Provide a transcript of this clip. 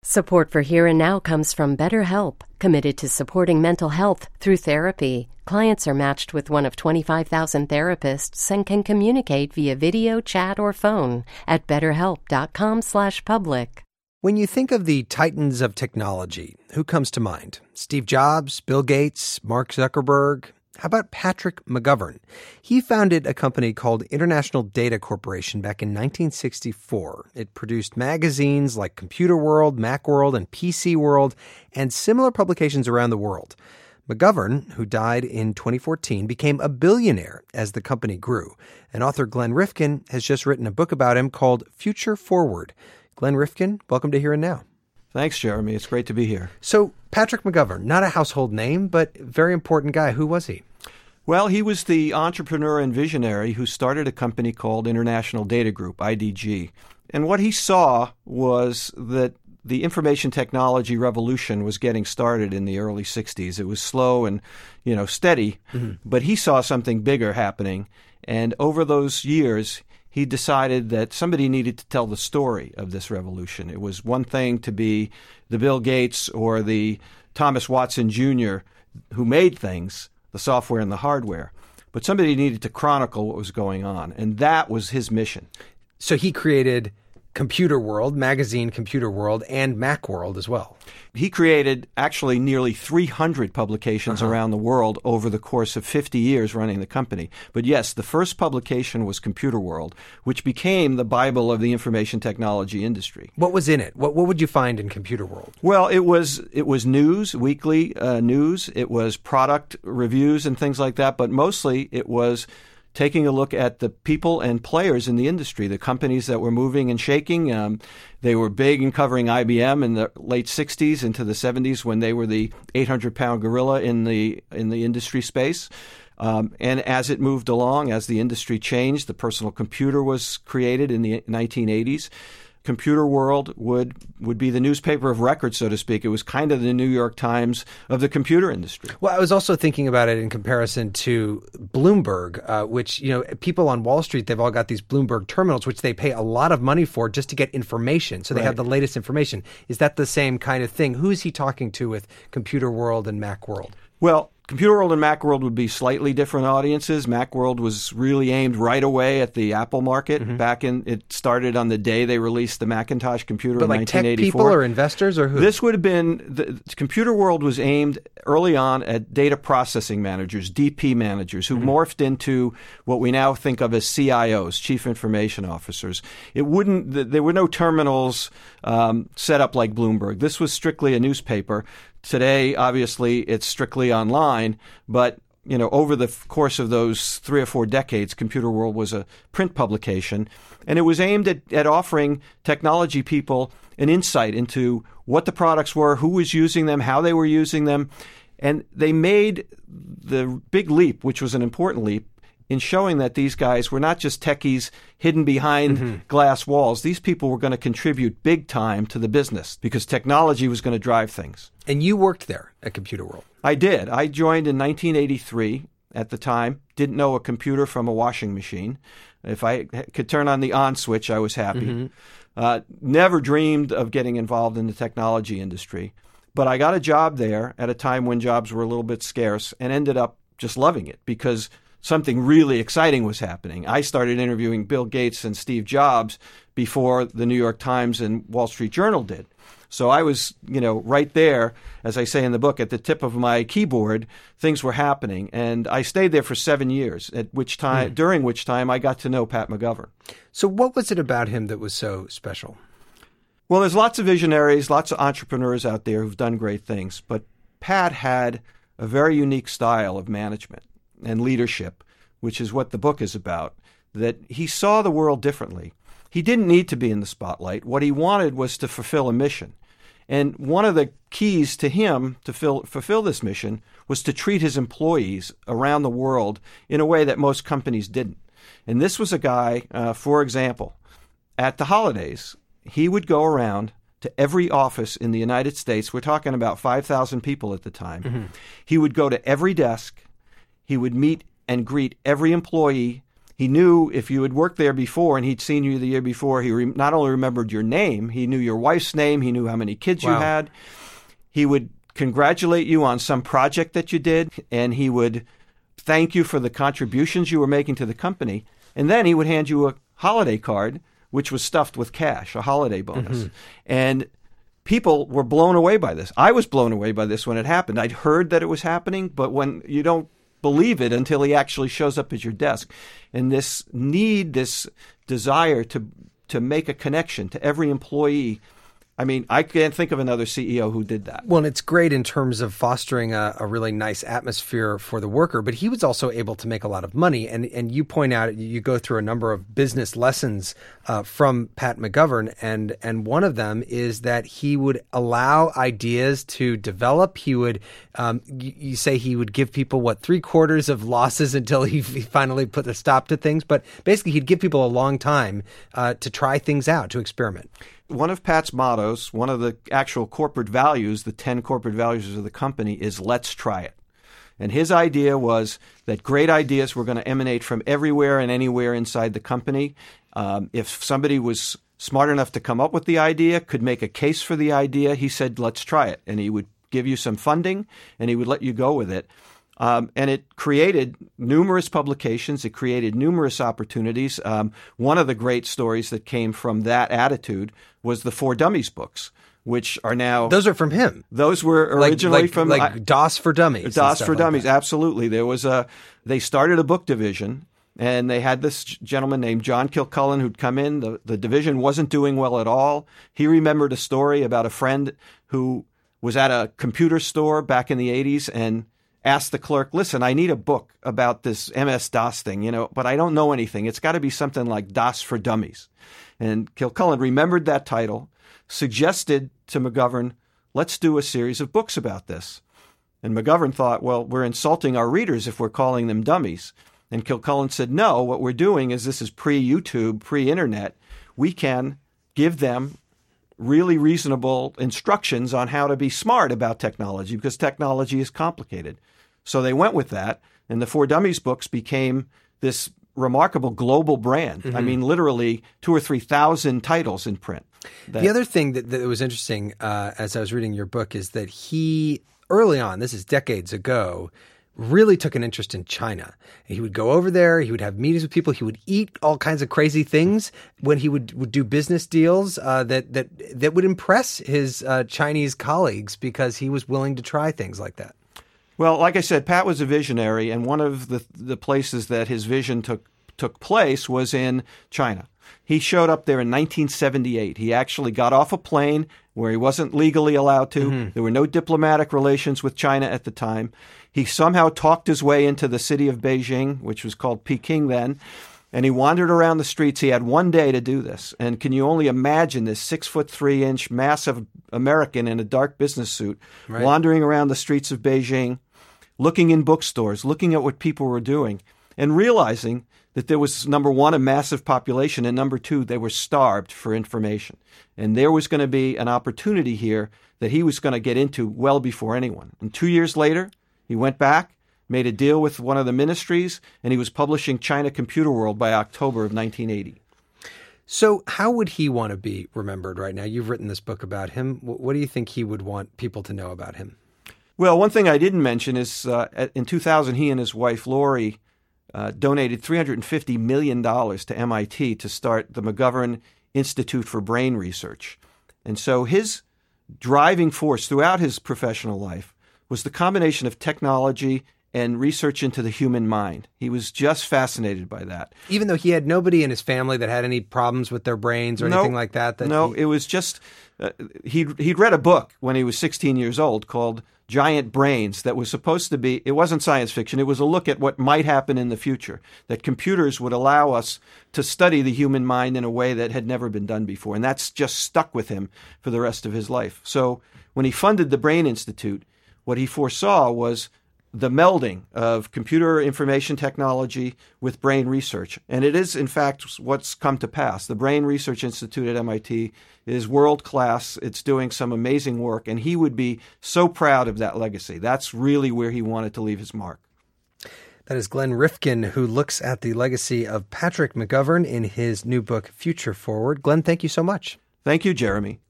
Support for Here and Now comes from BetterHelp, committed to supporting mental health through therapy. Clients are matched with one of 25,000 therapists and can communicate via video, chat, or phone at betterhelp.com/public. When you think of the titans of technology, who comes to mind? Steve Jobs, Bill Gates, Mark Zuckerberg? How about Patrick McGovern? He founded a company called International Data Corporation back in 1964. It produced magazines like Computer World, Macworld, and PC World, and similar publications around the world. McGovern, who died in 2014, became a billionaire as the company grew. And author Glenn Rifkin has just written a book about him called Future Forward. Glenn Rifkin, welcome to Here and Now. Thanks, Jeremy. It's great to be here. So, Patrick McGovern, not a household name, but very important guy. Who was he? Well, he was the entrepreneur and visionary who started a company called International Data Group, IDG. And what he saw was that the information technology revolution was getting started in the early 60s. It was slow and, steady, but he saw something bigger happening. And over those years, he decided that somebody needed to tell the story of this revolution. It was one thing to be the Bill Gates or the Thomas Watson Jr. who made things, the software and the hardware, but somebody needed to chronicle what was going on, and that was his mission. So he created Computer World, magazine Computer World, and Macworld as well. He created actually nearly 300 publications around the world over the course of 50 years running the company. But yes, the first publication was Computer World, which became the Bible of the information technology industry. What was in it? What would you find in Computer World? Well, it was news, weekly news. It was product reviews and things like that, but mostly it was taking a look at the people and players in the industry, the companies that were moving and shaking. They were big in covering IBM in the late 60s into the 70s when they were the 800-pound gorilla in the industry space. And as it moved along, as the industry changed, the personal computer was created in the 1980s. Computer World would be the newspaper of record, so to speak. It was kind of the New York Times of the computer industry. Well, I was also thinking about it in comparison to Bloomberg, which, people on Wall Street, they've all got these Bloomberg terminals, which they pay a lot of money for just to get information. So they have the latest information. Is that the same kind of thing? Who is he talking to with Computer World and Macworld? Well, Computer World and Macworld would be slightly different audiences. Macworld was really aimed right away at the Apple market. It started on the day they released the Macintosh computer in 1984. But like tech people or investors or who? This would have been, the Computer World was aimed early on at data processing managers, DP managers, who morphed into what we now think of as CIOs, Chief Information Officers. There were no terminals set up like Bloomberg. This was strictly a newspaper. Today, obviously, it's strictly online, but over the course of those 3 or 4 decades, Computer World was a print publication, and it was aimed at offering technology people an insight into what the products were, who was using them, how they were using them, and they made the big leap, which was an important leap, in showing that these guys were not just techies hidden behind glass walls. These people were going to contribute big time to the business because technology was going to drive things. And you worked there at Computer World. I did. I joined in 1983 at the time. Didn't know a computer from a washing machine. If I could turn on the on switch, I was happy. Never dreamed of getting involved in the technology industry. But I got a job there at a time when jobs were a little bit scarce and ended up just loving it because something really exciting was happening. I started interviewing Bill Gates and Steve Jobs before the New York Times and Wall Street Journal did. So I was, right there, as I say in the book, at the tip of my keyboard, things were happening. And I stayed there for 7 years, during which time I got to know Pat McGovern. So what was it about him that was so special? Well, there's lots of visionaries, lots of entrepreneurs out there who've done great things. But Pat had a very unique style of management and leadership, which is what the book is about, that he saw the world differently. He didn't need to be in the spotlight. What he wanted was to fulfill a mission. And one of the keys to him to fulfill this mission was to treat his employees around the world in a way that most companies didn't. And this was a guy, for example, at the holidays, he would go around to every office in the United States. We're talking about 5,000 people at the time. He would go to every desk. He would meet and greet every employee. He knew if you had worked there before and he'd seen you the year before, he not only remembered your name, he knew your wife's name, he knew how many kids you had. He would congratulate you on some project that you did, and he would thank you for the contributions you were making to the company. And then he would hand you a holiday card, which was stuffed with cash, a holiday bonus. And people were blown away by this. I was blown away by this when it happened. I'd heard that it was happening, but when you don't believe it until he actually shows up at your desk. And this need, this desire to make a connection to every employee. I mean, I can't think of another CEO who did that. Well, and it's great in terms of fostering a really nice atmosphere for the worker, but he was also able to make a lot of money. And you point out, you go through a number of business lessons from Pat McGovern, and one of them is that he would allow ideas to develop. He would, you say he would give people, 3/4 of losses until he finally put a stop to things. But basically, he'd give people a long time to try things out, to experiment. One of Pat's mottos, one of the actual corporate values, the 10 corporate values of the company, is let's try it. And his idea was that great ideas were going to emanate from everywhere and anywhere inside the company. If somebody was smart enough to come up with the idea, could make a case for the idea, he said, let's try it. And he would give you some funding and he would let you go with it. And it created numerous publications. It created numerous opportunities. One of the great stories that came from that attitude was the For Dummies books, which are now... Those are from him. Those were originally from... Like DOS for Dummies. DOS for Dummies, absolutely. They started a book division, and they had this gentleman named John Kilcullen who'd come in. The division wasn't doing well at all. He remembered a story about a friend who was at a computer store back in the 80s and asked the clerk, listen, I need a book about this MS-DOS thing, but I don't know anything. It's got to be something like DOS for Dummies. And Kilcullen remembered that title, suggested to McGovern, let's do a series of books about this. And McGovern thought, well, we're insulting our readers if we're calling them dummies. And Kilcullen said, no, what we're doing is this is pre-YouTube, pre-internet. We can give them really reasonable instructions on how to be smart about technology because technology is complicated. So they went with that, and the For Dummies books became this remarkable global brand. I mean, literally 2,000 or 3,000 titles in print. The other thing that was interesting as I was reading your book is that he, early on, this is decades ago, really took an interest in China. He would go over there. He would have meetings with people. He would eat all kinds of crazy things when he would do business deals that would impress his Chinese colleagues because he was willing to try things like that. Well, like I said, Pat was a visionary, and one of the places that his vision took place was in China. He showed up there in 1978. He actually got off a plane where he wasn't legally allowed to. There were no diplomatic relations with China at the time. He somehow talked his way into the city of Beijing, which was called Peking then, and he wandered around the streets. He had one day to do this. And can you only imagine this 6'3" massive American in a dark business suit wandering around the streets of Beijing, looking in bookstores, looking at what people were doing, and realizing that there was, number one, a massive population, and number two, they were starved for information. And there was going to be an opportunity here that he was going to get into well before anyone. And 2 years later, he went back, made a deal with one of the ministries, and he was publishing China Computer World by October of 1980. So how would he want to be remembered right now? You've written this book about him. What do you think he would want people to know about him? Well, one thing I didn't mention is in 2000, he and his wife, Lori, donated $350 million to MIT to start the McGovern Institute for Brain Research. And so his driving force throughout his professional life was the combination of technology and research into the human mind. He was just fascinated by that. Even though he had nobody in his family that had any problems with their brains or anything like that? It was just, he'd read a book when he was 16 years old called Giant Brains that was supposed to be, it wasn't science fiction, it was a look at what might happen in the future, that computers would allow us to study the human mind in a way that had never been done before. And that's just stuck with him for the rest of his life. So when he funded the Brain Institute, what he foresaw was the melding of computer information technology with brain research. And it is, in fact, what's come to pass. The Brain Research Institute at MIT is world-class. It's doing some amazing work, and he would be so proud of that legacy. That's really where he wanted to leave his mark. That is Glenn Rifkin, who looks at the legacy of Patrick McGovern in his new book, Future Forward. Glenn, thank you so much. Thank you, Jeremy.